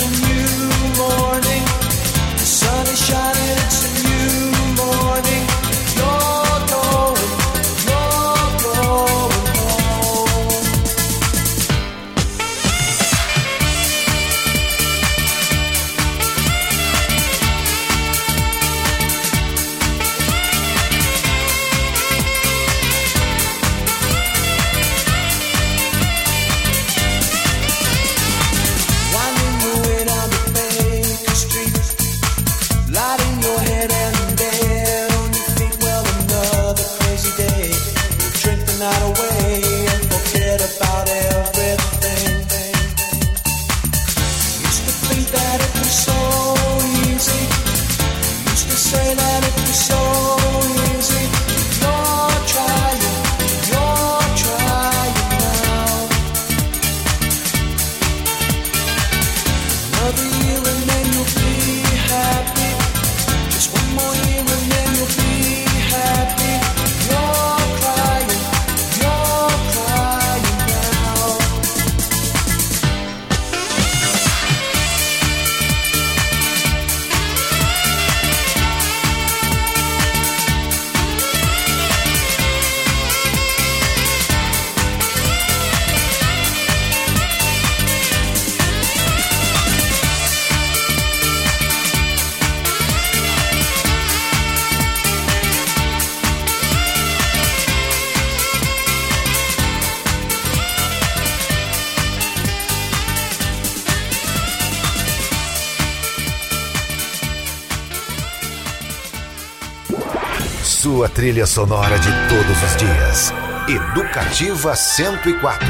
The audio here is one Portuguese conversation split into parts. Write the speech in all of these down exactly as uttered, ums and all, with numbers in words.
Sua trilha sonora de todos os dias. Educativa cento e quatro.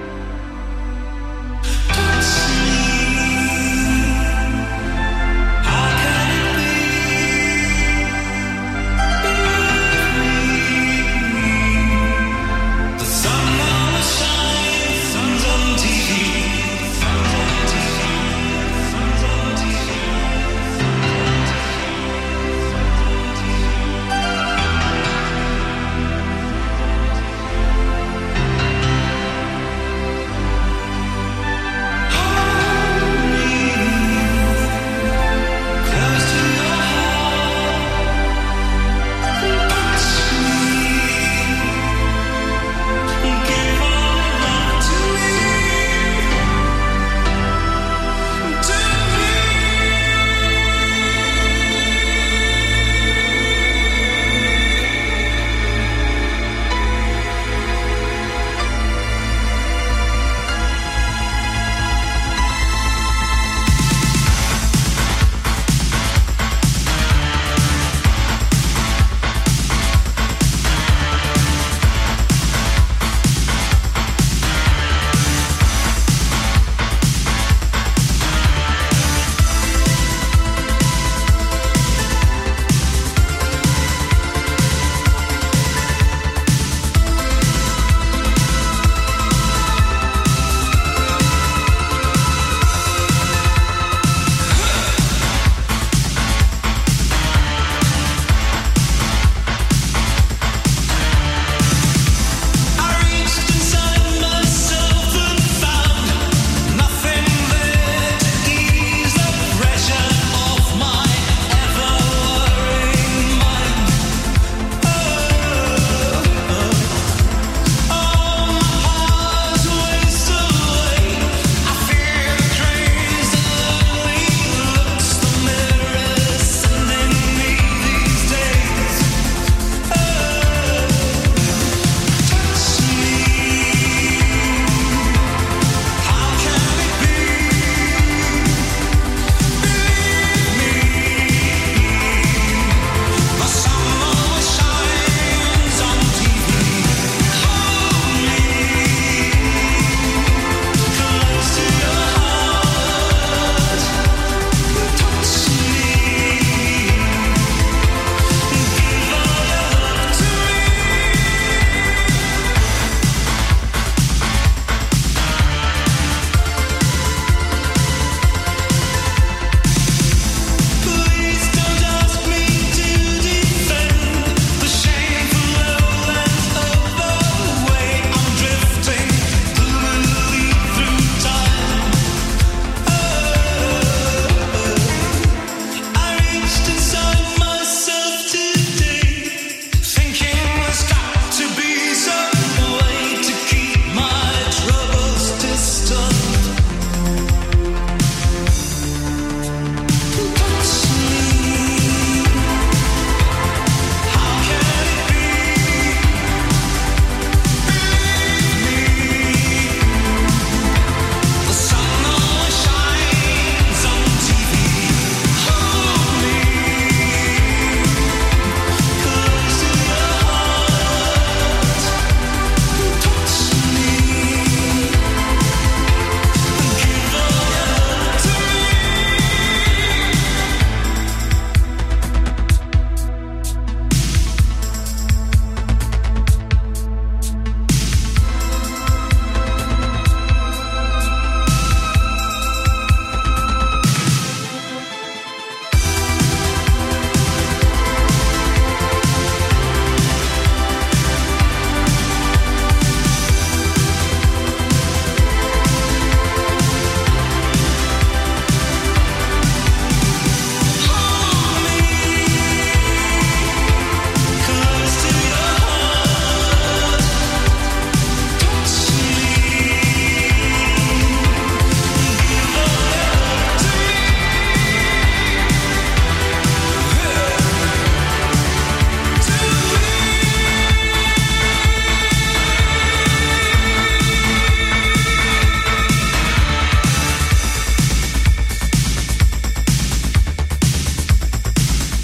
I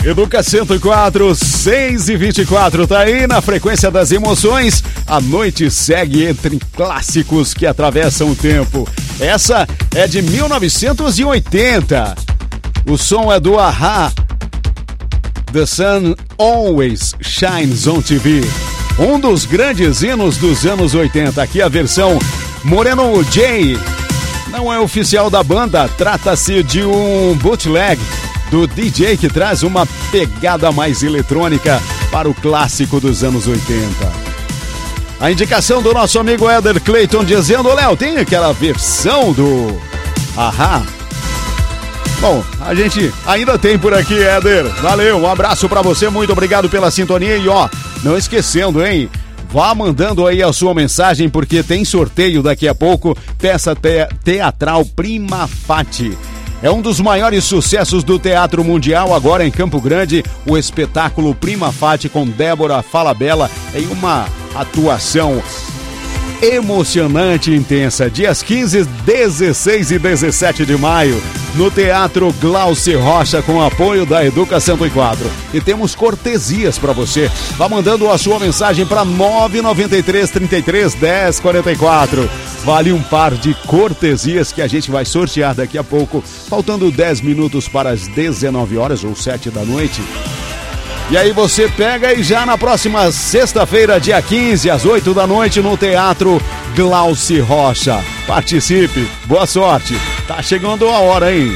Educa cento e quatro, seis e vinte e quatro, tá aí na frequência das emoções. A noite segue entre clássicos que atravessam o tempo. Essa é de mil novecentos e oitenta. O som é do A-ha. The Sun Always Shines on T V. Um dos grandes hinos dos anos oitenta. Aqui a versão Moreno J. Não é oficial da banda, trata-se de um bootleg do D J que traz uma pegada mais eletrônica para o clássico dos anos oitenta. A indicação do nosso amigo Éder Clayton dizendo: Léo, tem aquela versão do A-ha? Bom, a gente ainda tem por aqui, Éder. Valeu, um abraço pra você, muito obrigado pela sintonia. E ó, não esquecendo, hein? Vá mandando aí a sua mensagem, porque tem sorteio daqui a pouco. Peça te- teatral Prima Fati. É um dos maiores sucessos do teatro mundial, agora em Campo Grande, o espetáculo Prima Fati com Débora Falabella em uma atuação emocionante e intensa. Dias quinze, dezesseis e dezessete de maio, no Teatro Glauci Rocha, com apoio da Educa cento e quatro. E temos cortesias para você. Vá mandando a sua mensagem para nove nove três, trinta e três, dez, quarenta e quatro. Vale um par de cortesias que a gente vai sortear daqui a pouco, faltando dez minutos para as dezenove horas ou sete da noite. E aí você pega e já na próxima sexta-feira, dia quinze, às oito da noite, no Teatro Glauci Rocha. Participe, boa sorte. Tá chegando a hora, hein?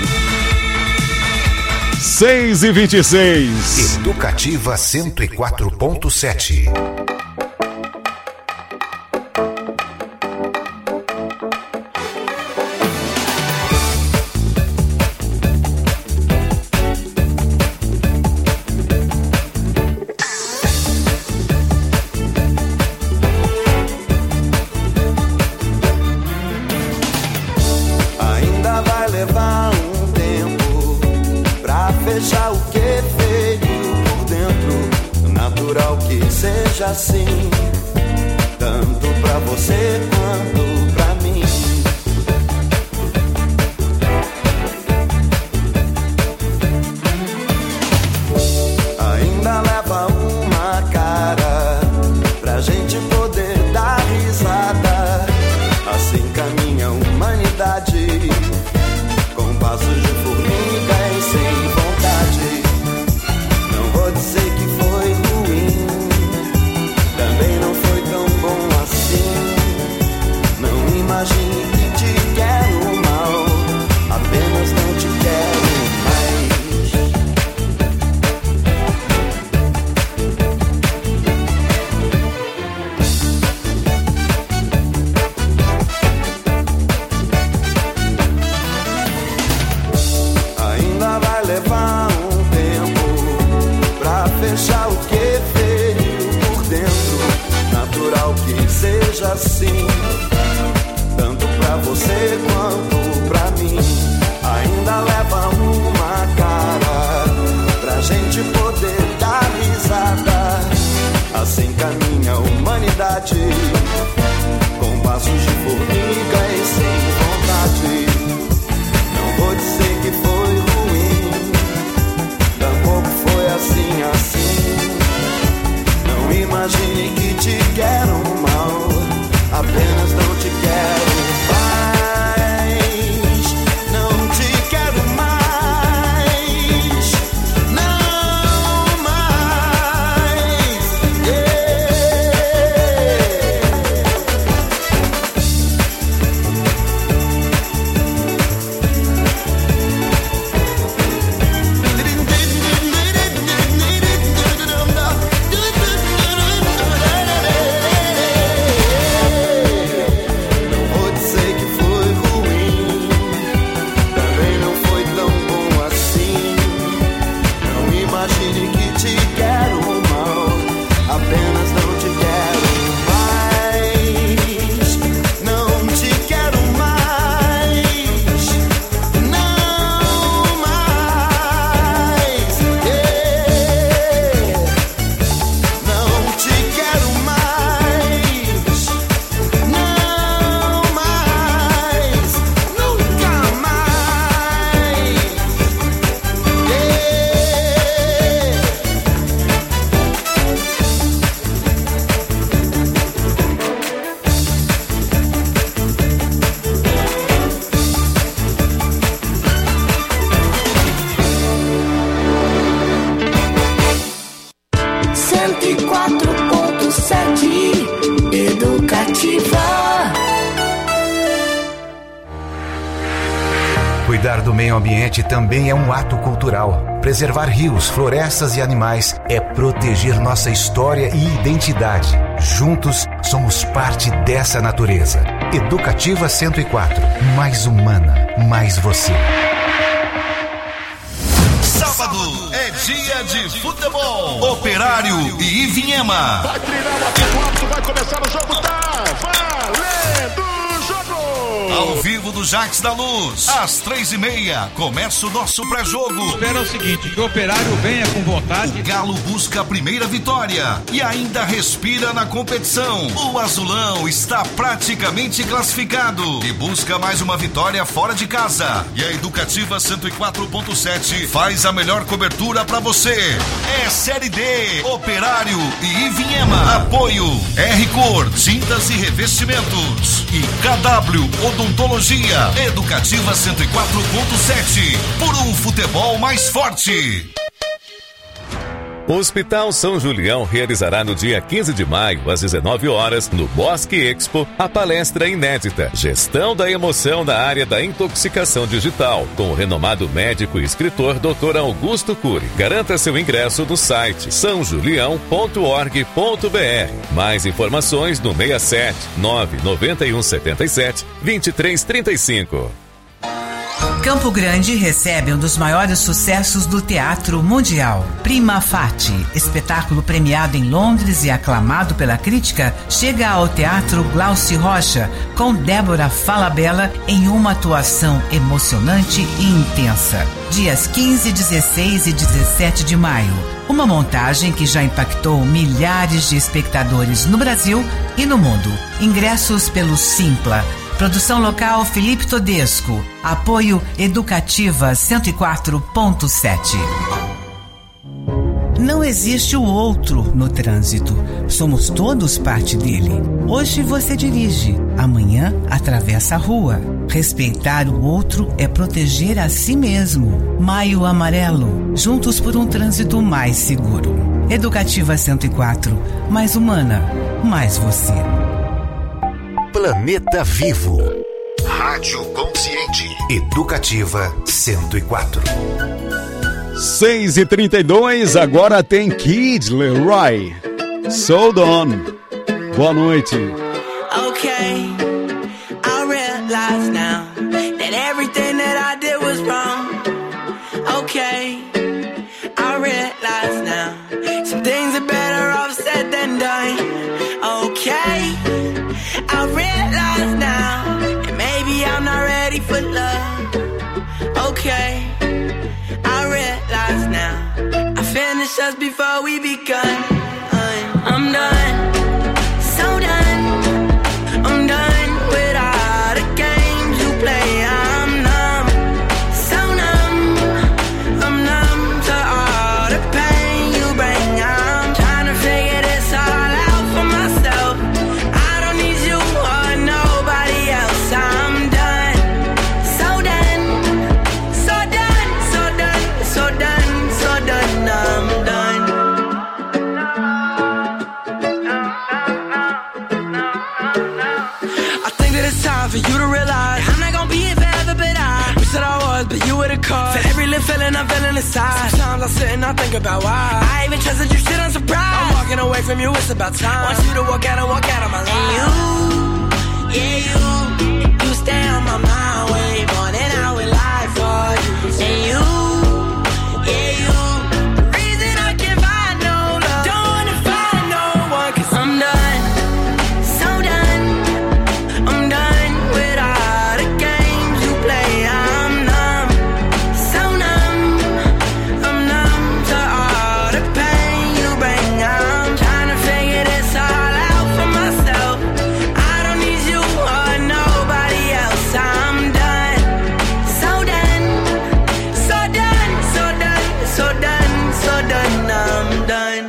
seis e vinte e seis. Educativa cento e quatro ponto sete. Assim, tanto pra você quanto pra mim. Ainda leva uma cara pra gente poder dar risada. Assim caminha a humanidade, com passos de formiga e sem vontade. Não vou dizer que foi ruim, também não foi tão bom assim. Não imagine que te quero mal, apenas não te quero mais. Ainda vai levar um tempo pra fechar o que feriu por dentro. Natural que seja assim, tanto pra você quanto pra mim. Ainda leva uma cara pra gente poder dar risada. Assim caminha a humanidade, com passos de formiga e sem vontade. Não vou dizer que foi ruim, tampouco foi assim, assim. Não imagine que te quero mal, apenas não te quero mais. Não te quero mais, não do meio ambiente também é um ato cultural. Preservar rios, florestas e animais é proteger nossa história e identidade. Juntos, somos parte dessa natureza. Educativa cento e quatro. Mais humana, mais você. Sábado é dia de futebol. Operário e Ivinhema. Vai treinar aqui quatro, vai começar o jogo, tá valendo o jogo. Ao vivo do Jacques da Luz, às três e meia, começa o nosso pré-jogo. Espera o seguinte, que o Operário venha com vontade. O Galo busca a primeira vitória e ainda respira na competição. O Azulão está praticamente classificado e busca mais uma vitória fora de casa. E a Educativa cento e quatro ponto sete faz a melhor cobertura pra você. É Série D, Operário e Ivinhema. Apoio R Cor, tintas e revestimentos. E K W Odontologia. Educativa cento e quatro ponto sete. Por um futebol mais forte. O Hospital São Julião realizará no dia quinze de maio, às dezenove horas, no Bosque Expo, a palestra inédita Gestão da Emoção na área da intoxicação digital, com o renomado médico e escritor doutor Augusto Cury. Garanta seu ingresso no site são julião ponto org ponto br. Mais informações no seis sete nove nove um sete sete dois três três cinco. Campo Grande recebe um dos maiores sucessos do teatro mundial. Prima Facie, espetáculo premiado em Londres e aclamado pela crítica, chega ao Teatro Glauci Rocha com Débora Falabella em uma atuação emocionante e intensa. Dias quinze, dezesseis e dezessete de maio. Uma montagem que já impactou milhares de espectadores no Brasil e no mundo. Ingressos pelo Simpla. Produção local Felipe Todesco. Apoio Educativa cento e quatro ponto sete. Não existe o outro no trânsito. Somos todos parte dele. Hoje você dirige, amanhã atravessa a rua. Respeitar o outro é proteger a si mesmo. Maio Amarelo. Juntos por um trânsito mais seguro. Educativa cento e quatro. Mais humana, mais você. Planeta Vivo. Rádio Consciente. Educativa cento e quatro. seis e trinta e dois, agora tem Kid Leroy. Sold On. Boa noite. Okay, I realize now that everything that I did was wrong. Okay, I realize now some things are better off said than done. Okay, I realize now that maybe I'm not ready for love. Okay, I realize now I finished us before we begun. I'm done, so done. I'm done with all the games you play. I'm numb, so numb. I'm numb to all the pain you bring. I'm trying to figure this all out for myself. I don't need you or nobody else. I'm done, so done, so done, so done, so done, so done. I'm done. I think that it's time for you to realize I'm not gonna be here forever, but I wish that I was, but you were the cause. For every little feeling I'm feeling inside. Sometimes I sit and I think about why I even trusted you, shit, I'm surprised. I'm walking away from you, it's about time. Want you to walk out and walk out of my life. And you, yeah you, you stay on my mind way more than I would lie for you. And you, yeah you, the reason I can't find no love, don't wanna find no one, 'cause I'm done, so done. I'm done with all the games you play. I'm numb, so numb. I'm numb to all the pain you bring. I'm trying to figure this all out for myself. I don't need you or nobody else. I'm done, so done, so done, so done, so done, so done. I'm done.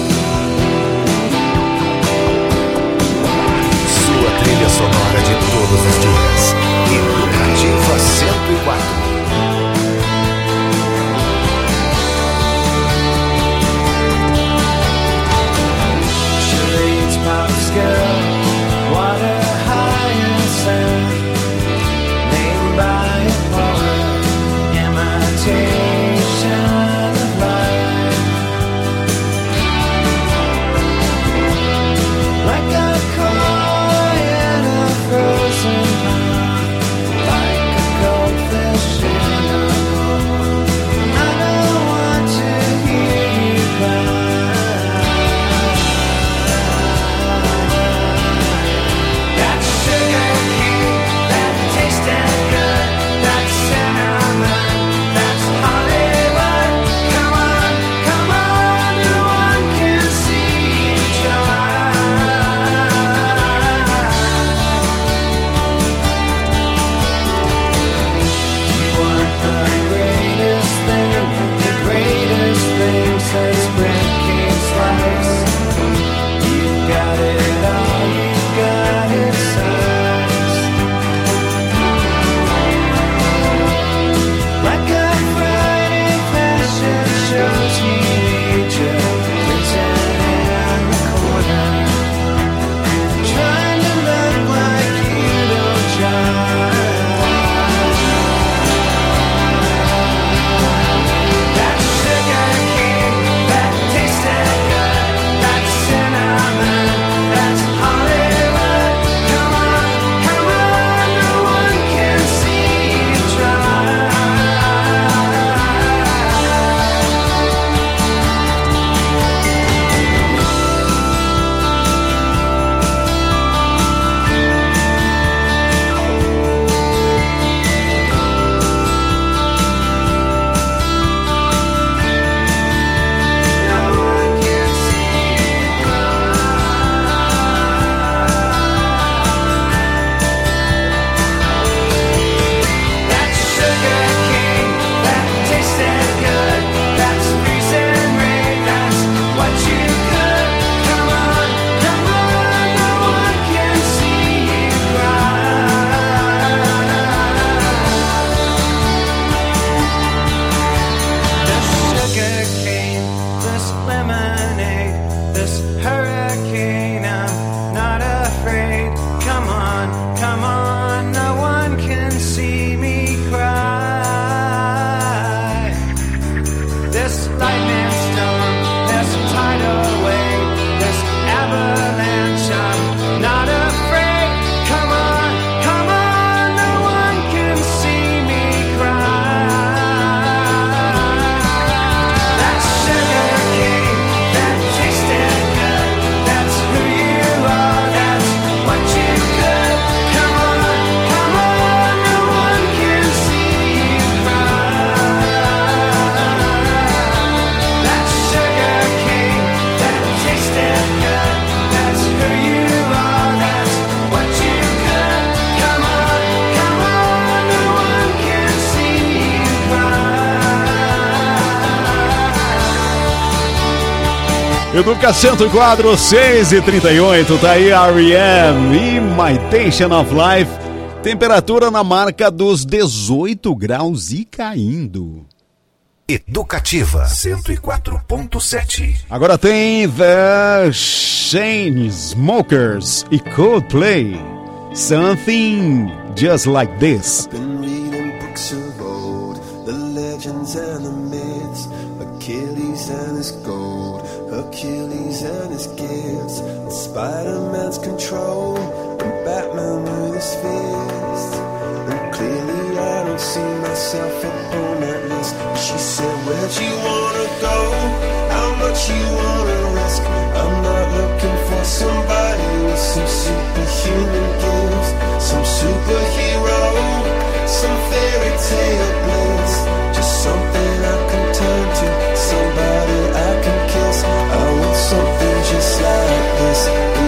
Sua trilha sonora de todos os dias. Educativa cento e quatro. Charades, pop scale, water high and sand, named by a poet. Educa cento e quatro, seis e trinta e oito, tá aí R E M, Imitation of Life. Temperatura na marca dos dezoito graus e caindo. Educativa cento e quatro ponto sete. Agora tem The Chainsmokers e Coldplay. Something Just Like This. I've been reading books of old, the legends and the myths, Achilles and his gold, Hercules and his gifts, and Spider-Man's control, and Batman with his fists. And clearly I don't see myself upon that list. She said, where'd you wanna go? How much you wanna risk? I'm not looking for somebody with some superhuman gifts, some superhero, some fairy tale bliss, just something I can turn to, somebody I can kiss. I want something just like this.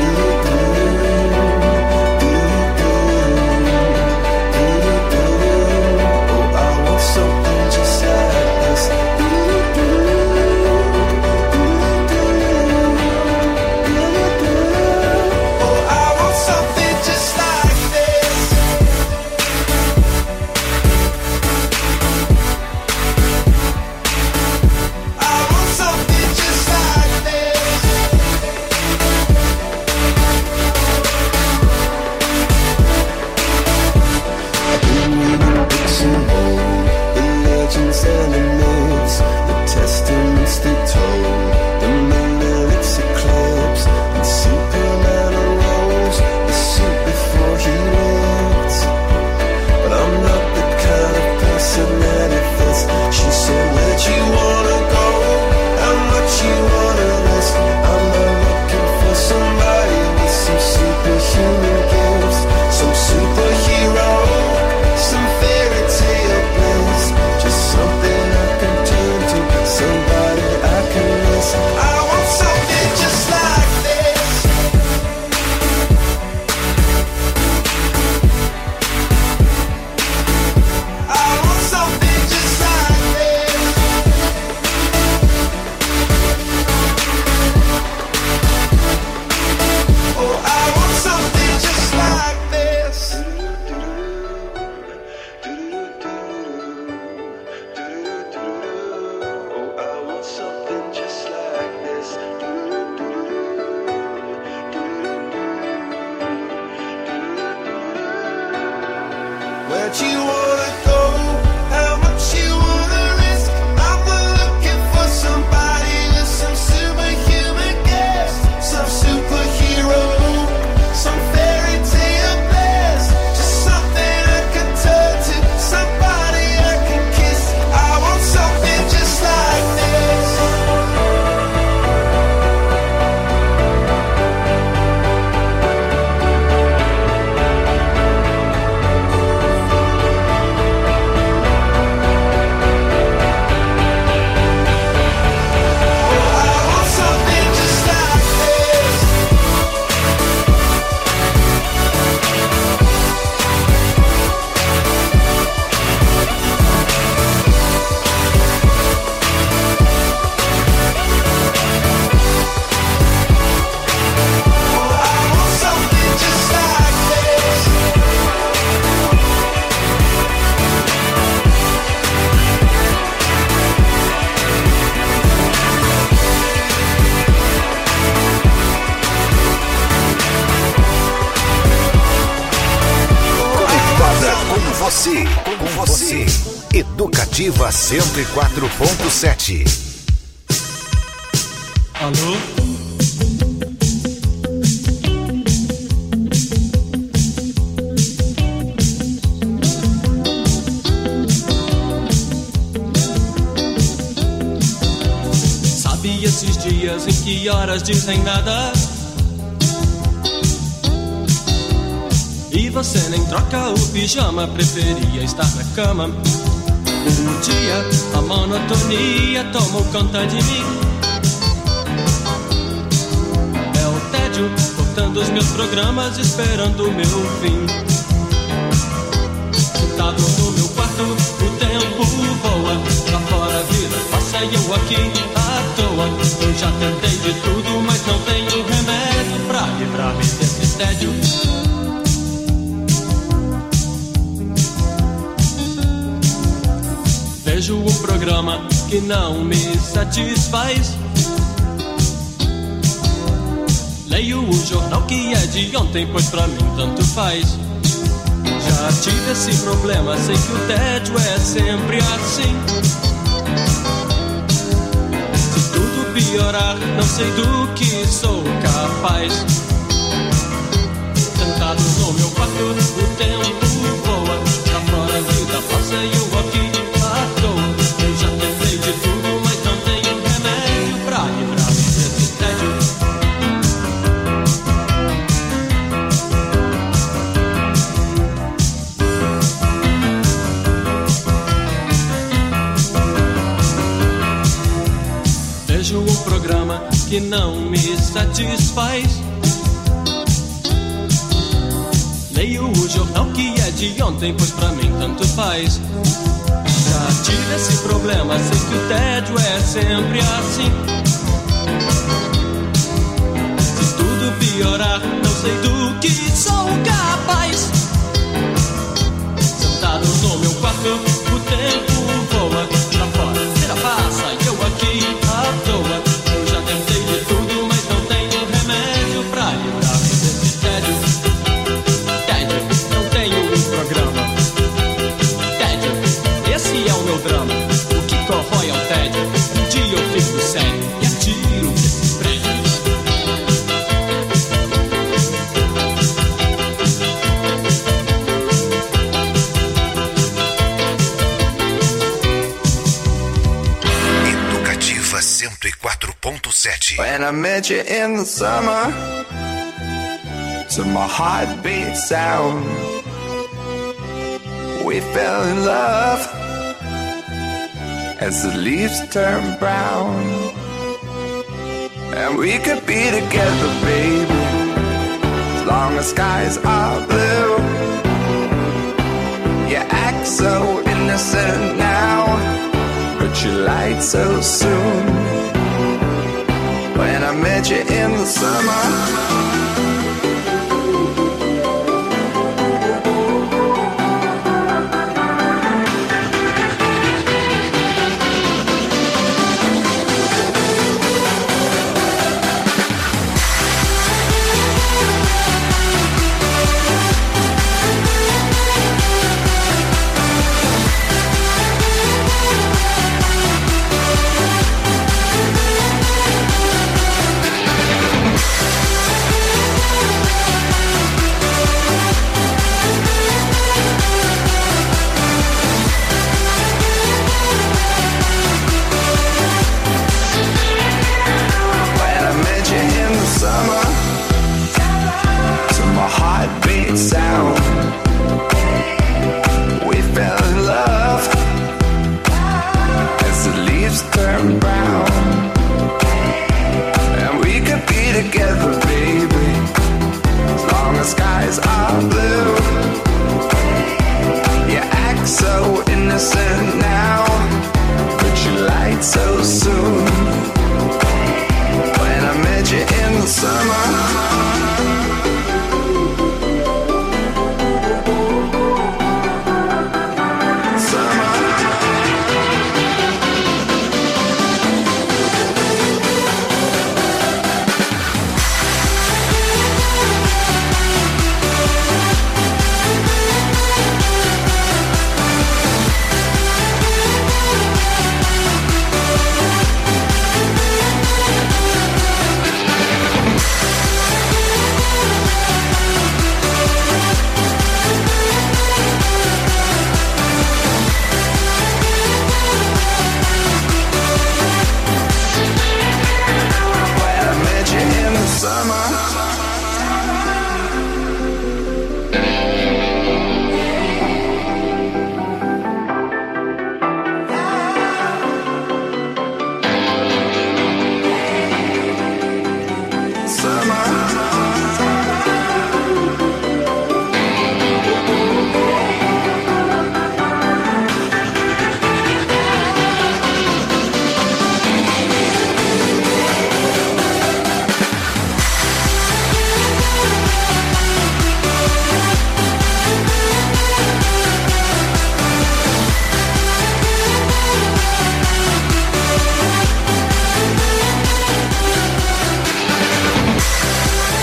Com você, Educativa cento e quatro ponto sete. Alô? Sabe esses dias em que horas dizem nada? E você nem troca o pijama, preferia estar na cama. Um dia a monotonia tomou conta de mim. É o tédio cortando os meus programas, esperando o meu fim. Sentado no meu quarto, o tempo voa. Lá fora a vida passa e eu aqui a toa. Eu já tentei de tudo, mas não tenho remédio pra livrar-me desse tédio. Vejo um programa que não me satisfaz. Leio o jornal que é de ontem, pois pra mim tanto faz. Já tive esse problema, sei que o tédio é sempre assim. Se tudo piorar, não sei do que sou capaz. Sentado no meu quarto, o tempo voa. Lá fora a vida passa e eu aqui à toa. Eu já tentei de tudo, mas não tenho remédio pra livrar-me desse tédio. Vejo um programa que não me satisfaz. Leio o jornal que é de ontem, pois pra mim tanto faz. Já tive esse problema, sei que o tédio é sempre assim. Se tudo piorar, não sei do que sou capaz. Sentado no meu quarto, o tempo voa. Lá fora, a vida passa e eu aqui à toa. Eu já tentei de tudo, mas não tenho remédio pra livrar-me desse tédio. Tédio, não tenho um programa. Tédio, esse é o meu drama. O que corrói é o tédio. Um dia eu fico sério e atiro desses prédios. Educativa cento e quatro ponto sete. When I met you in the summer, to my heartbeat sound, we fell in love as the leaves turn brown. And we could be together, baby, as long as skies are blue. You act so innocent now, but you lied so soon. When I met you in the summer,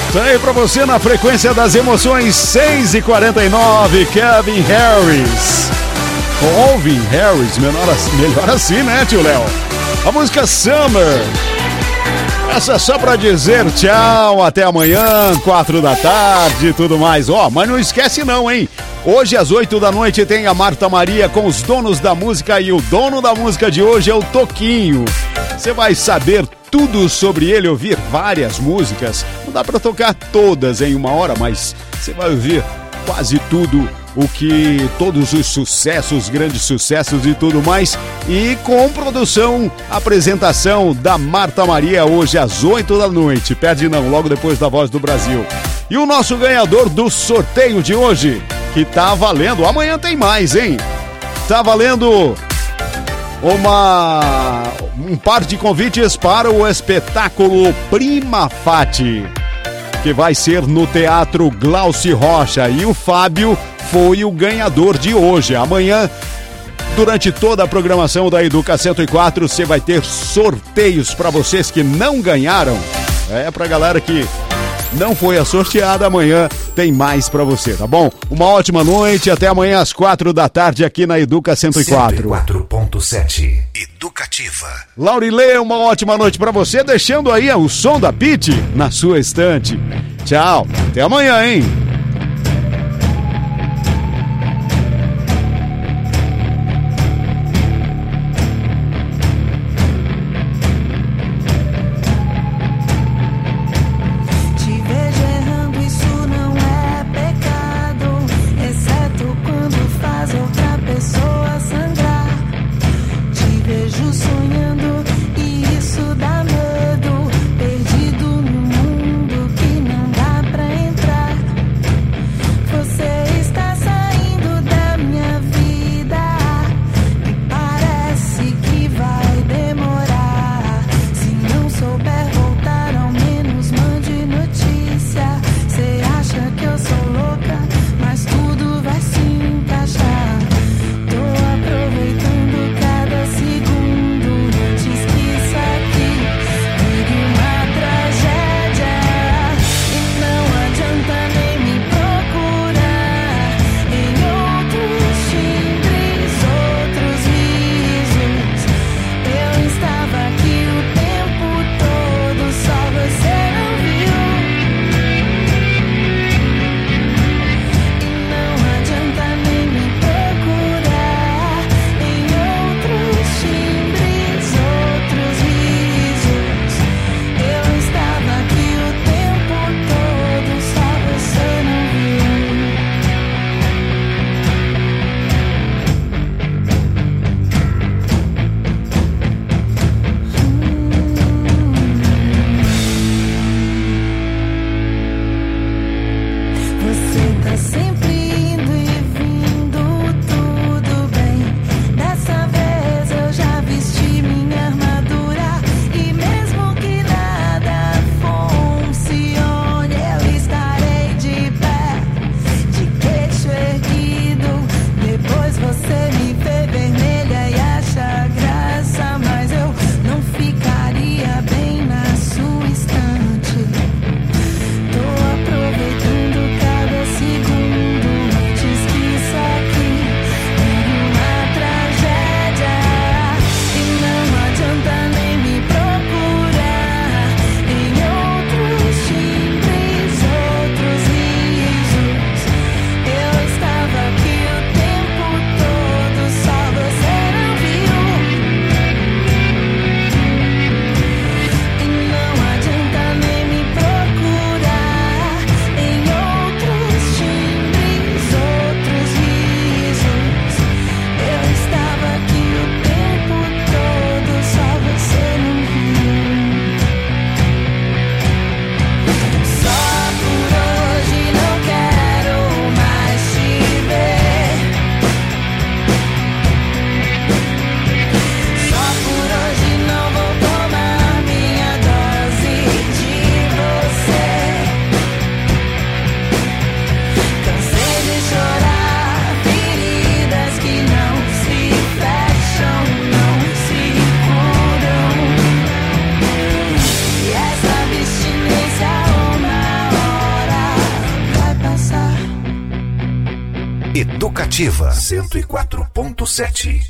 Tá aí pra você na frequência das emoções, seis e quarenta e nove, Calvin Harris. Calvin Harris, melhor assim, melhor assim, né, tio Léo? A música Summer. Essa é só pra dizer tchau, até amanhã, quatro da tarde e tudo mais. Ó, oh, mas não esquece não, hein? Hoje às oito da noite tem a Marta Maria com os donos da música e o dono da música de hoje é o Toquinho. Você vai saber tudo sobre ele, ouvir várias músicas. Não dá pra tocar todas em uma hora, mas você vai ouvir quase tudo o que, todos os sucessos, grandes sucessos e tudo mais. E com produção, apresentação da Marta Maria hoje às oito da noite. Perde não, logo depois da Voz do Brasil. E o nosso ganhador do sorteio de hoje, que tá valendo, amanhã tem mais, hein? Tá valendo uma um par de convites para o espetáculo Prima Fati, que vai ser no Teatro Glauci Rocha, e o Fábio foi o ganhador de hoje. Amanhã, durante toda a programação da Educa cento e quatro, você vai ter sorteios para vocês que não ganharam. É pra galera que não foi a sorteada, amanhã tem mais pra você, tá bom? Uma ótima noite, até amanhã às quatro da tarde aqui na Educa cento e quatro. cento e quatro ponto sete Educativa. Laurilê, uma ótima noite pra você, deixando aí o som da Pitty na sua estante. Tchau, até amanhã, hein? Educativa cento e quatro ponto sete.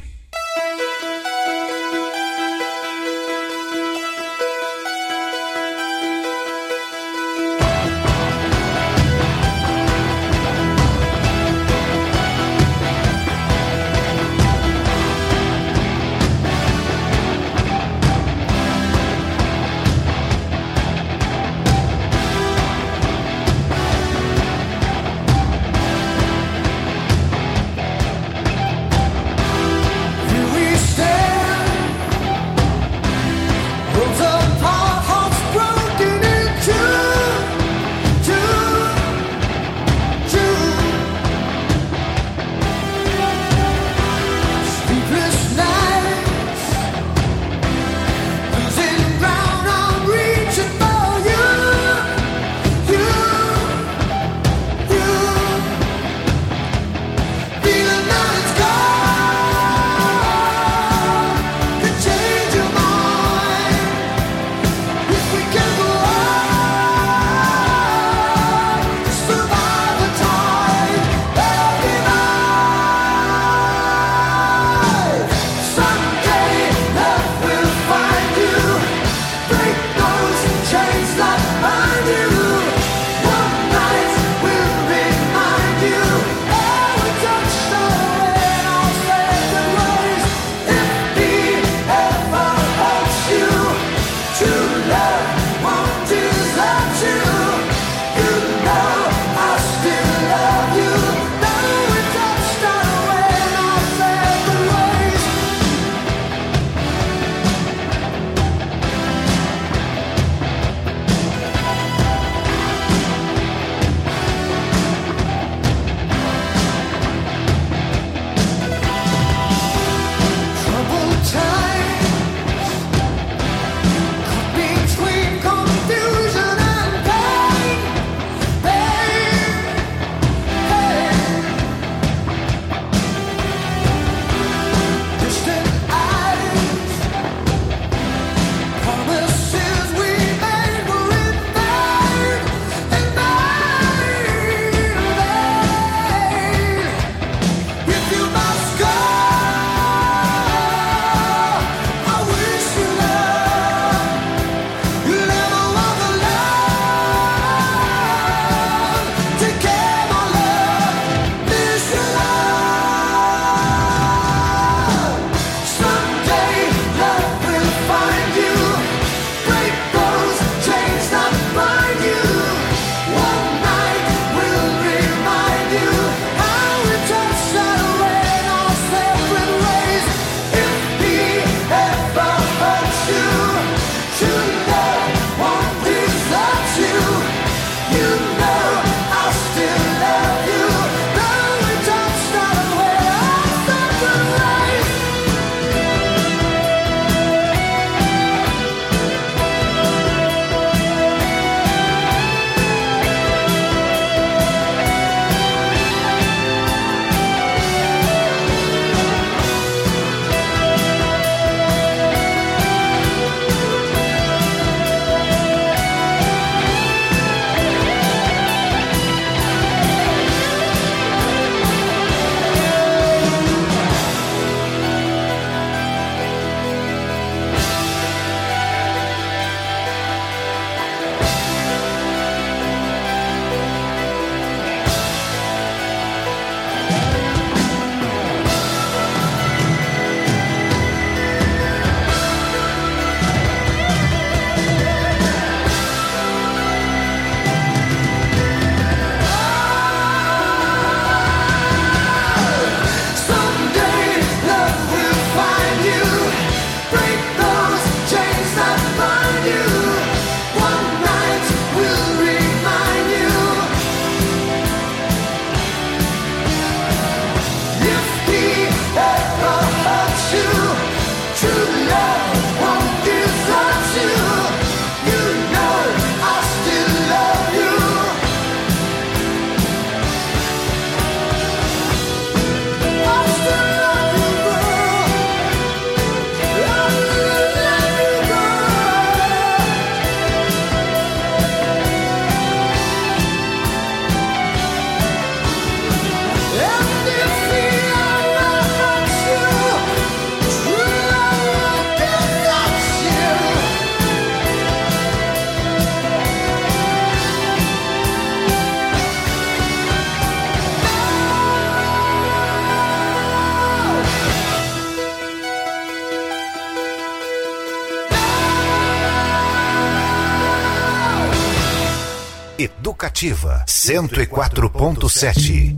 Educativa cento e quatro ponto sete.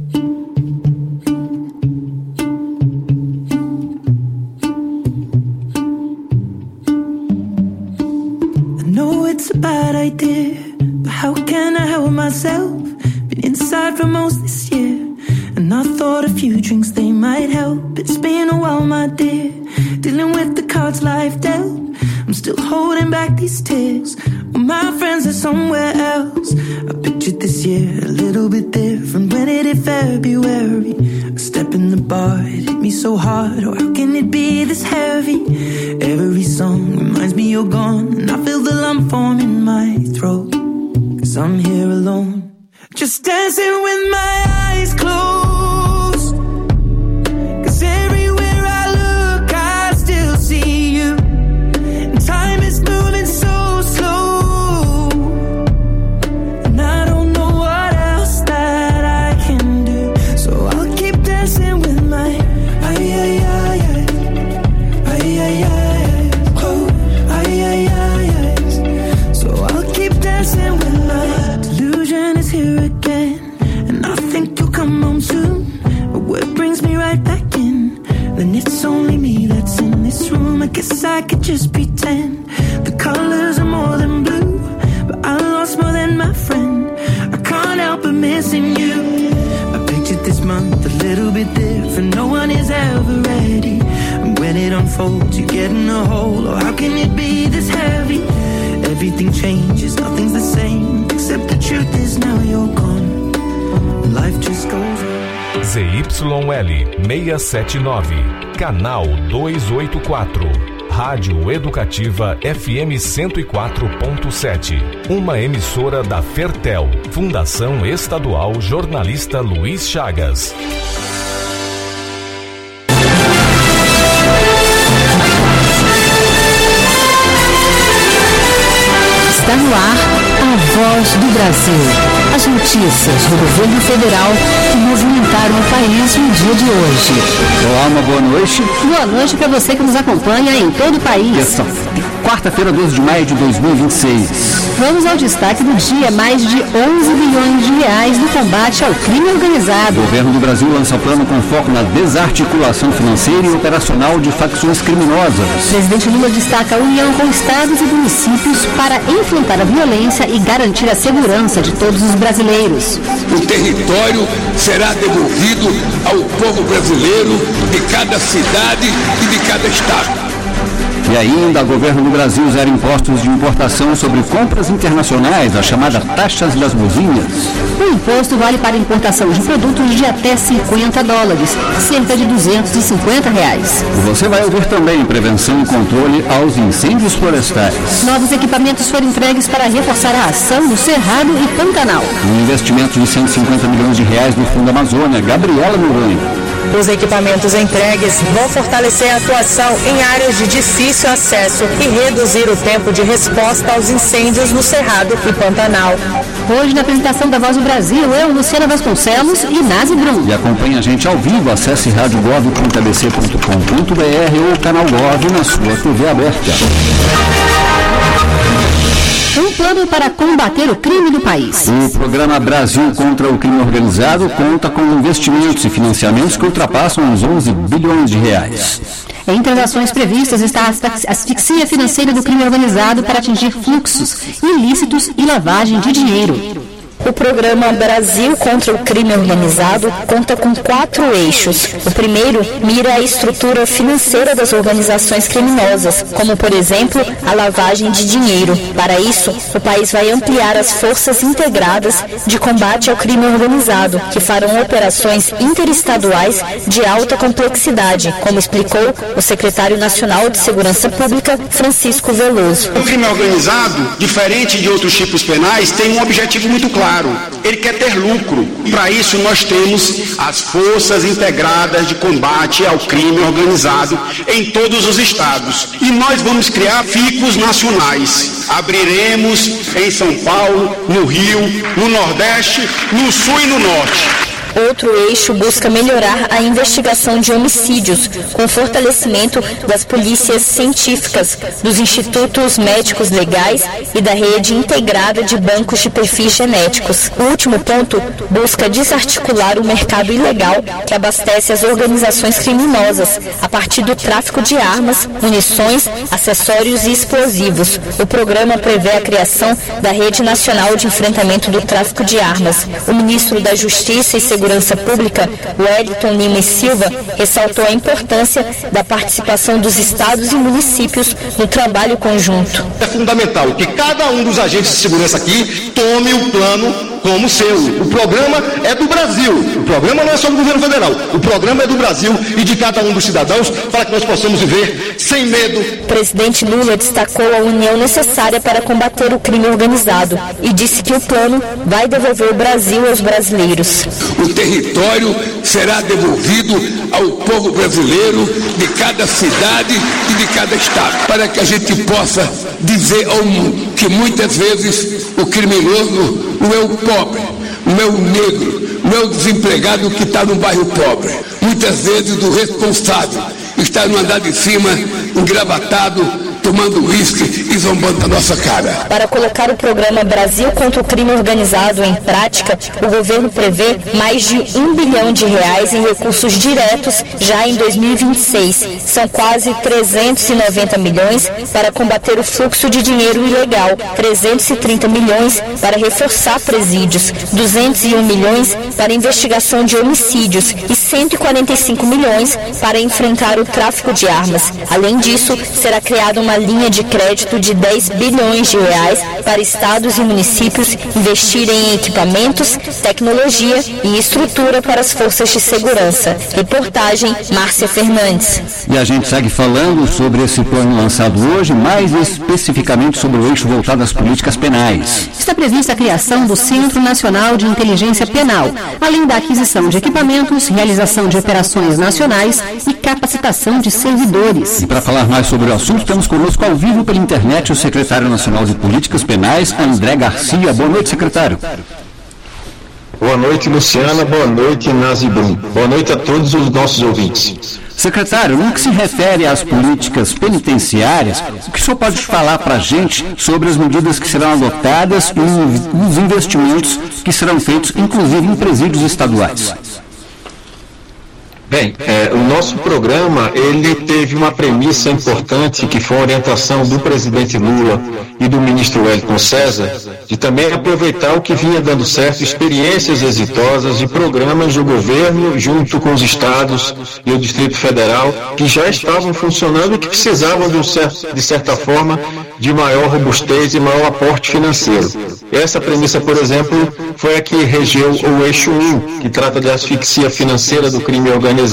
I know it's a bad idea, but how can I help myself? Been inside for most this year, and I thought a few drinks they might help. It's been a while, my dear, dealing with the cards life dealt. I'm still holding back these tears. Well, my friends are somewhere else. I pictured this year a little bit different. When it hit February, a step in the bar, it hit me so hard. Oh, how can it be this heavy? Every song reminds me you're gone, and I feel the lump form in my throat. Cause I'm here alone, just dancing with my eyes closed. Cause everywhere I look, I still see you. Time is moving so slow, and I don't know what else that I can do. So I'll keep dancing with my ay ay ay ay ay ay ay oh ay ay ay ay. So I'll keep dancing with my delusion is here again, and I think you'll come home soon. But what brings me right back in? Then it's only me that's in this room. I guess I could just pretend the colors are more than blue, but I lost more than my friend. I can't help but missing you. I pictured this month a little bit different. No one is ever ready, and when it unfolds you get in a hole. Oh, how can it be this heavy? Everything changes, nothing's the same, except the truth is now you're gone. Life just goes on. Z Y L seiscentos e setenta e nove, canal duzentos e oitenta e quatro, Rádio Educativa F M cento e quatro ponto sete, uma emissora da Fertel, Fundação Estadual Jornalista Luiz Chagas. Está no ar a Voz do Brasil. As notícias do governo federal que movimentaram o país no dia de hoje. Olá, uma boa noite. Boa noite para você que nos acompanha em todo o país. Quarta-feira, doze de maio de dois mil e vinte e seis. Vamos ao destaque do dia. Mais de onze bilhões de reais no combate ao crime organizado. O governo do Brasil lança plano com foco na desarticulação financeira e operacional de facções criminosas. Presidente Lula destaca a união com estados e municípios para enfrentar a violência e garantir a segurança de todos os brasileiros. O território será devolvido ao povo brasileiro de cada cidade e de cada estado. E ainda, o governo do Brasil zera impostos de importação sobre compras internacionais, a chamada taxas das buzinhas. O imposto vale para importação de produtos de até cinquenta dólares, cerca de duzentos e cinquenta reais. Você vai ouvir também prevenção e controle aos incêndios florestais. Novos equipamentos foram entregues para reforçar a ação no Cerrado e Pantanal. Um investimento de cento e cinquenta milhões de reais no Fundo Amazônia. Gabriela Noronha. Os equipamentos entregues vão fortalecer a atuação em áreas de difícil acesso e reduzir o tempo de resposta aos incêndios no Cerrado e Pantanal. Hoje, na apresentação da Voz do Brasil, eu, Luciana Vasconcelos e Nazi Brum. E acompanhe a gente ao vivo, acesse rádio gov ponto a b c ponto com ponto b r ou canal Gov na sua T V aberta. Um plano para combater o crime do país. O programa Brasil contra o Crime Organizado conta com investimentos e financiamentos que ultrapassam os onze bilhões de reais. Entre as ações previstas está a asfixia financeira do crime organizado para atingir fluxos ilícitos e lavagem de dinheiro. O programa Brasil contra o Crime Organizado conta com quatro eixos. O primeiro mira a estrutura financeira das organizações criminosas, como, por exemplo, a lavagem de dinheiro. Para isso, o país vai ampliar as forças integradas de combate ao crime organizado, que farão operações interestaduais de alta complexidade, como explicou o secretário nacional de Segurança Pública, Francisco Veloso. O crime organizado, diferente de outros tipos penais, tem um objetivo muito claro. Ele quer ter lucro. Para isso nós temos as forças integradas de combate ao crime organizado em todos os estados. E nós vamos criar ficos nacionais. Abriremos em São Paulo, no Rio, no Nordeste, no Sul e no Norte. Outro eixo busca melhorar a investigação de homicídios, com fortalecimento das polícias científicas, dos institutos médicos legais e da rede integrada de bancos de perfis genéticos. O último ponto busca desarticular o mercado ilegal que abastece as organizações criminosas a partir do tráfico de armas, munições, acessórios e explosivos. O programa prevê a criação da Rede Nacional de Enfrentamento do Tráfico de Armas. O ministro da Justiça e Segurança Pública, Wellington Lima e Silva, ressaltou a importância da participação dos estados e municípios no trabalho conjunto. É fundamental que cada um dos agentes de segurança aqui tome o plano como seu. O programa é do Brasil. O programa não é só do governo federal. O programa é do Brasil e de cada um dos cidadãos para que nós possamos viver sem medo. O presidente Lula destacou a união necessária para combater o crime organizado e disse que o plano vai devolver o Brasil aos brasileiros. O território será devolvido ao povo brasileiro de cada cidade e de cada estado, para que a gente possa dizer ao mundo que muitas vezes o criminoso não é o pobre, não é o negro, não é o desempregado que está no bairro pobre. Muitas vezes o responsável está no andar de cima, engravatado, tomando uísque e zombando da nossa cara. Para colocar o programa Brasil contra o Crime Organizado em prática, o governo prevê mais de um bilhão de reais em recursos diretos já em dois mil e vinte e seis. São quase trezentos e noventa milhões para combater o fluxo de dinheiro ilegal, trezentos e trinta milhões para reforçar presídios, duzentos e um milhões para investigação de homicídios e cento e quarenta e cinco milhões para enfrentar o tráfico de armas. Além disso, será criada uma linha de crédito de dez bilhões de reais para estados e municípios investirem em equipamentos, tecnologia e estrutura para as forças de segurança. Reportagem Márcia Fernandes. E a gente segue falando sobre esse plano lançado hoje, mais especificamente sobre o eixo voltado às políticas penais. Está prevista a criação do Centro Nacional de Inteligência Penal, além da aquisição de equipamentos, realização de operações nacionais e capacitação de servidores. E para falar mais sobre o assunto, temos conosco ao vivo pela internet o secretário nacional de Políticas Penais, André Garcia. Boa noite, secretário. Boa noite, Luciana. Boa noite, Nazi Brum. Boa noite a todos os nossos ouvintes. Secretário, no que se refere às políticas penitenciárias, o que o senhor pode falar para a gente sobre as medidas que serão adotadas e os investimentos que serão feitos, inclusive em presídios estaduais? Bem, é, o nosso programa, ele teve uma premissa importante, que foi a orientação do presidente Lula e do ministro Wellington César, de também aproveitar o que vinha dando certo, experiências exitosas de programas do governo junto com os estados e o Distrito Federal, que já estavam funcionando e que precisavam, de, um certo, de certa forma, de maior robustez e maior aporte financeiro. Essa premissa, por exemplo, foi a que regeu o eixo um, que trata da asfixia financeira do crime organizado,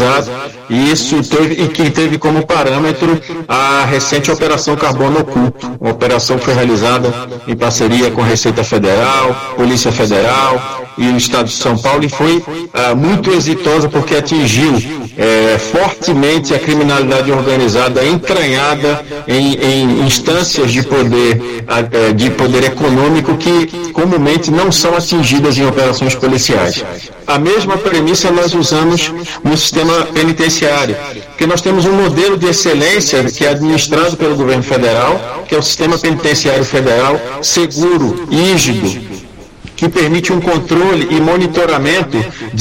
e isso teve, e que teve como parâmetro a recente Operação Carbono Oculto. A operação foi realizada em parceria com a Receita Federal, Polícia Federal e o Estado de São Paulo, e foi ah, muito exitosa porque atingiu eh, fortemente a criminalidade organizada entranhada em, em instâncias de poder, ah, de poder econômico que comumente não são atingidas em operações policiais. A mesma premissa nós usamos no sistema penitenciário, porque nós temos um modelo de excelência que é administrado pelo governo federal, que é o Sistema Penitenciário Federal, seguro, rígido, que permite um controle e monitoramento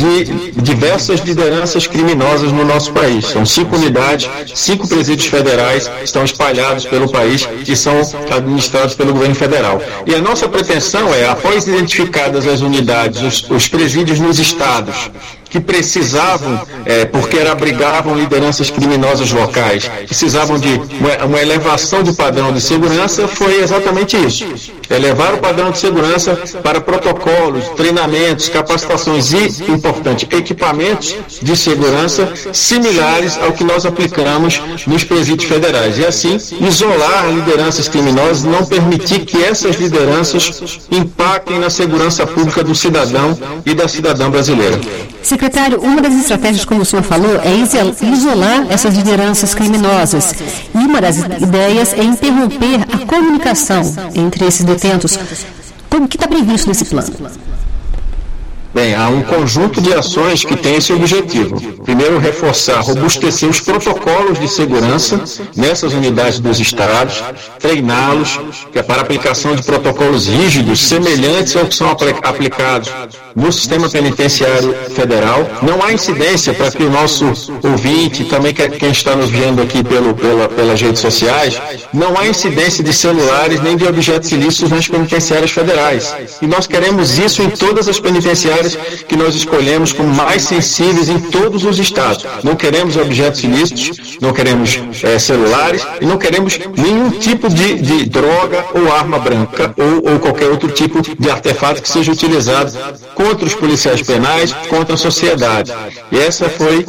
de diversas lideranças criminosas no nosso país. São cinco unidades, cinco presídios federais, estão espalhados pelo país e são administrados pelo governo federal. E a nossa pretensão é, após identificadas as unidades, os, os presídios nos estados, que precisavam, é, porque abrigavam lideranças criminosas locais, precisavam de uma, uma elevação do padrão de segurança, foi exatamente isso. Elevar o padrão de segurança para protocolos, treinamentos, capacitações e, importante, equipamentos de segurança similares ao que nós aplicamos nos presídios federais. E assim, isolar lideranças criminosas, não permitir que essas lideranças impactem na segurança pública do cidadão e da cidadã brasileira. Secretário, uma das estratégias, como o senhor falou, é isolar essas lideranças criminosas. E uma das ideias é interromper a comunicação entre esses detentos. Como que está previsto nesse plano? Bem, há um conjunto de ações que tem esse objetivo. Primeiro, reforçar, robustecer os protocolos de segurança nessas unidades dos estados, treiná-los, que é para a aplicação de protocolos rígidos, semelhantes ao que são aplicados no sistema penitenciário federal. Não há incidência, para que o nosso ouvinte, também quem está nos vendo aqui pelo, pela, pelas redes sociais, não há incidência de celulares nem de objetos ilícitos nas penitenciárias federais. E nós queremos isso em todas as penitenciárias que nós escolhemos como mais sensíveis em todos os estados. Não queremos objetos ilícitos, não queremos é, celulares e não queremos nenhum tipo de, de droga ou arma branca ou, ou qualquer outro tipo de artefato que seja utilizado contra os policiais penais, contra a sociedade. E essa foi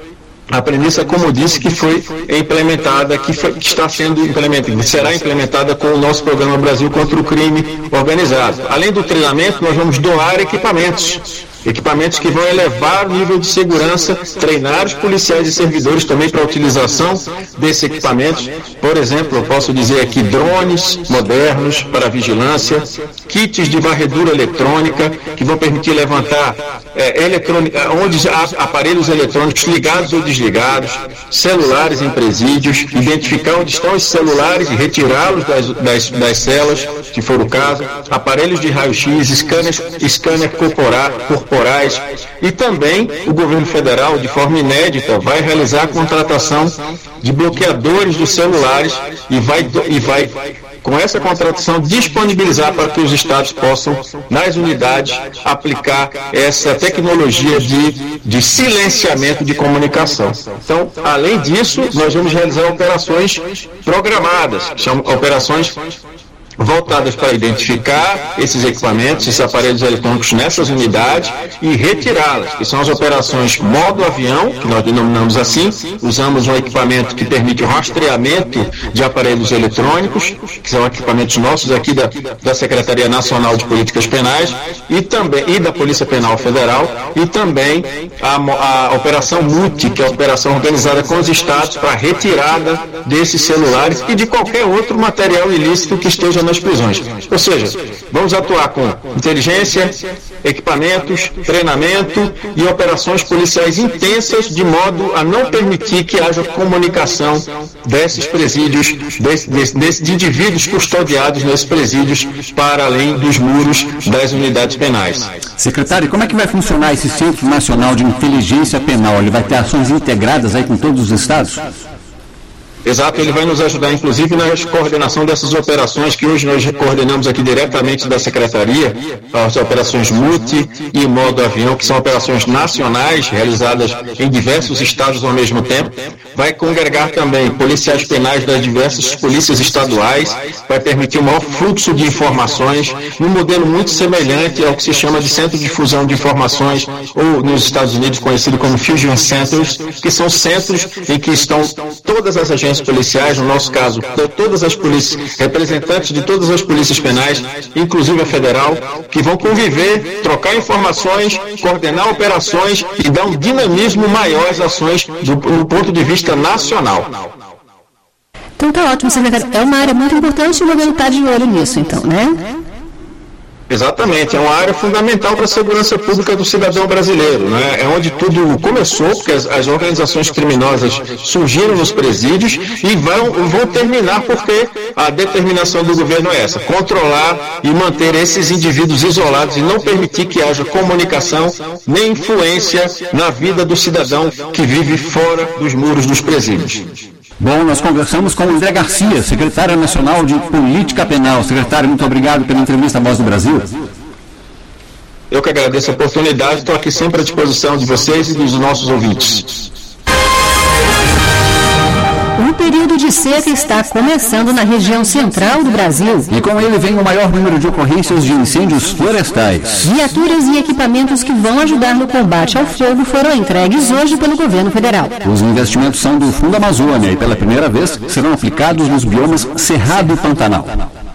a premissa, como disse, que foi implementada, que, foi, que está sendo implementada, será implementada com o nosso programa Brasil contra o Crime Organizado. Além do treinamento, nós vamos doar equipamentos. Equipamentos que vão elevar o nível de segurança, treinar os policiais e servidores também para a utilização desses equipamentos. Por exemplo, eu posso dizer aqui drones modernos para vigilância, kits de varredura eletrônica que vão permitir levantar é, eletrônica, onde há aparelhos eletrônicos ligados ou desligados, celulares em presídios, identificar onde estão esses celulares e retirá-los das, das, das celas, se for o caso, aparelhos de raio-x, scanners, scanner corporal, corporais, e também o governo federal, de forma inédita, vai realizar a contratação de bloqueadores dos celulares e vai, e vai com essa contratação, disponibilizar para que os estados possam, nas unidades, aplicar essa tecnologia de, de silenciamento de comunicação. Então, além disso, nós vamos realizar operações programadas, que são operações voltadas para identificar esses equipamentos, esses aparelhos eletrônicos nessas unidades e retirá-las, que são as operações modo avião, que nós denominamos assim. Usamos um equipamento que permite o rastreamento de aparelhos eletrônicos, que são equipamentos nossos aqui da, da Secretaria Nacional de Políticas Penais e também e da Polícia Penal Federal, e também a, a operação MUTI, que é a operação organizada com os estados para a retirada desses celulares e de qualquer outro material ilícito que esteja nas prisões. Ou seja, vamos atuar com inteligência, equipamentos, treinamento e operações policiais intensas, de modo a não permitir que haja comunicação desses presídios, desse, desse, desse, de indivíduos custodiados nesses presídios para além dos muros das unidades penais. Secretário, como é que vai funcionar esse Centro Nacional de Inteligência Penal? Ele vai ter ações integradas aí com todos os estados? Exato, ele vai nos ajudar, inclusive, na coordenação dessas operações que hoje nós coordenamos aqui diretamente da Secretaria, as operações MUTI e modo avião, que são operações nacionais, realizadas em diversos estados ao mesmo tempo. Vai congregar também policiais penais das diversas polícias estaduais, vai permitir um maior fluxo de informações, num modelo muito semelhante ao que se chama de Centro de Fusão de Informações, ou nos Estados Unidos conhecido como Fusion Centers, que são centros em que estão todas as agências policiais, no nosso caso, todas as polícias, representantes de todas as polícias penais, inclusive a federal, que vão conviver, trocar informações, coordenar operações e dar um dinamismo maior às ações do, do ponto de vista nacional. Então tá ótimo, secretário. É uma área muito importante e o governo está de olho nisso, então, né? Exatamente, é uma área fundamental para a segurança pública do cidadão brasileiro, né? É onde tudo começou, porque as, as organizações criminosas surgiram nos presídios e vão, vão terminar porque a determinação do governo é essa: controlar e manter esses indivíduos isolados e não permitir que haja comunicação nem influência na vida do cidadão que vive fora dos muros dos presídios. Bom, nós conversamos com o André Garcia, secretário nacional de Política Penal. Secretário, muito obrigado pela entrevista à Voz do Brasil. Eu que agradeço a oportunidade, estou aqui sempre à disposição de vocês e dos nossos ouvintes. O período de seca está começando na região central do Brasil. E com ele vem o maior número de ocorrências de incêndios florestais. Viaturas e equipamentos que vão ajudar no combate ao fogo foram entregues hoje pelo governo federal. Os investimentos são do Fundo Amazônia e pela primeira vez serão aplicados nos biomas Cerrado e Pantanal.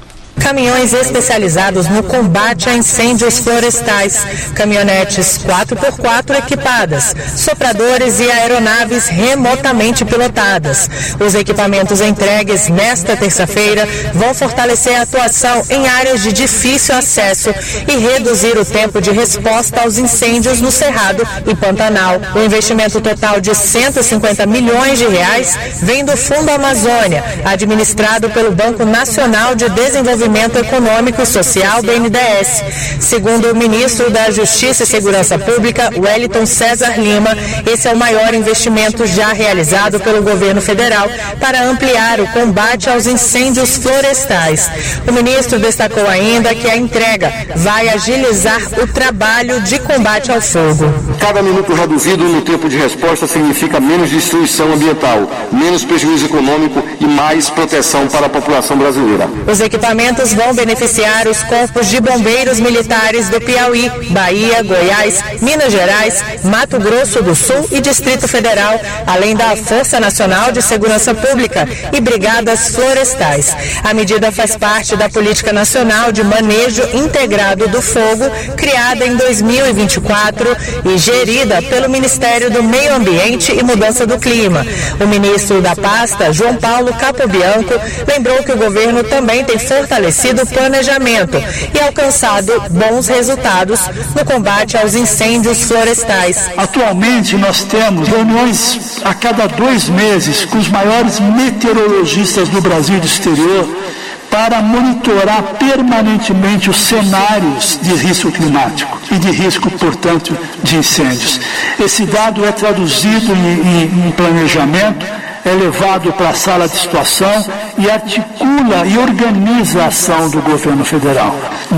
caminhões especializados no combate a incêndios florestais, caminhonetes quatro por quatro equipadas, sopradores e aeronaves remotamente pilotadas. Os equipamentos entregues nesta terça-feira vão fortalecer a atuação em áreas de difícil acesso e reduzir o tempo de resposta aos incêndios no Cerrado e Pantanal. O investimento total de cento e cinquenta milhões de reais vem do Fundo Amazônia, administrado pelo Banco Nacional de Desenvolvimento Econômico e Social, B N D E S. Segundo o ministro da Justiça e Segurança Pública, Wellington César Lima, esse é o maior investimento já realizado pelo governo federal para ampliar o combate aos incêndios florestais. O ministro destacou ainda que a entrega vai agilizar o trabalho de combate ao fogo. Cada minuto reduzido no tempo de resposta significa menos destruição ambiental, menos prejuízo econômico e mais proteção para a população brasileira. Os equipamentos vão beneficiar os corpos de bombeiros militares do Piauí, Bahia, Goiás, Minas Gerais, Mato Grosso do Sul e Distrito Federal, além da Força Nacional de Segurança Pública e brigadas florestais. A medida faz parte da Política Nacional de Manejo Integrado do Fogo, criada em dois mil e vinte e quatro e gerida pelo Ministério do Meio Ambiente e Mudança do Clima. O ministro da pasta, João Paulo Capobianco, lembrou que o governo também tem fortalecido o planejamento e alcançado bons resultados no combate aos incêndios florestais. Atualmente nós temos reuniões a cada dois meses com os maiores meteorologistas do Brasil e do exterior para monitorar permanentemente os cenários de risco climático e de risco, portanto, de incêndios. Esse dado é traduzido em, em, em planejamento, é levado para a sala de situação e articula e organiza a ação do governo federal.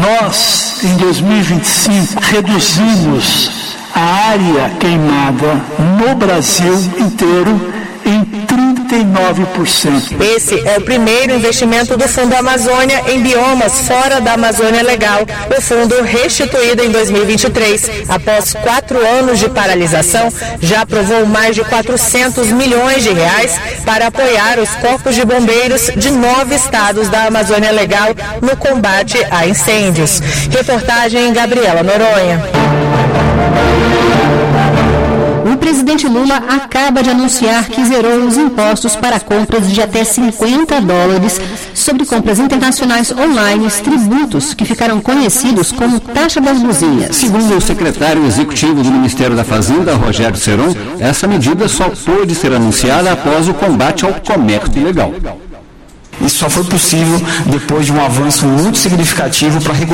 Nós, em dois mil e vinte e cinco, reduzimos a área queimada no Brasil inteiro em trinta e nove por cento. Esse é o primeiro investimento do Fundo Amazônia em biomas fora da Amazônia Legal. O fundo, restituído em dois mil e vinte e três, após quatro anos de paralisação, já aprovou mais de quatrocentos milhões de reais para apoiar os corpos de bombeiros de nove estados da Amazônia Legal no combate a incêndios. Reportagem em Gabriela Noronha. O presidente Lula acaba de anunciar que zerou os impostos para compras de até cinquenta dólares sobre compras internacionais online, tributos que ficaram conhecidos como taxa das luzinhas. Segundo o secretário executivo do Ministério da Fazenda, Rogério Seron, essa medida só pôde ser anunciada após o combate ao comércio ilegal. Isso só foi possível depois de um avanço muito significativo para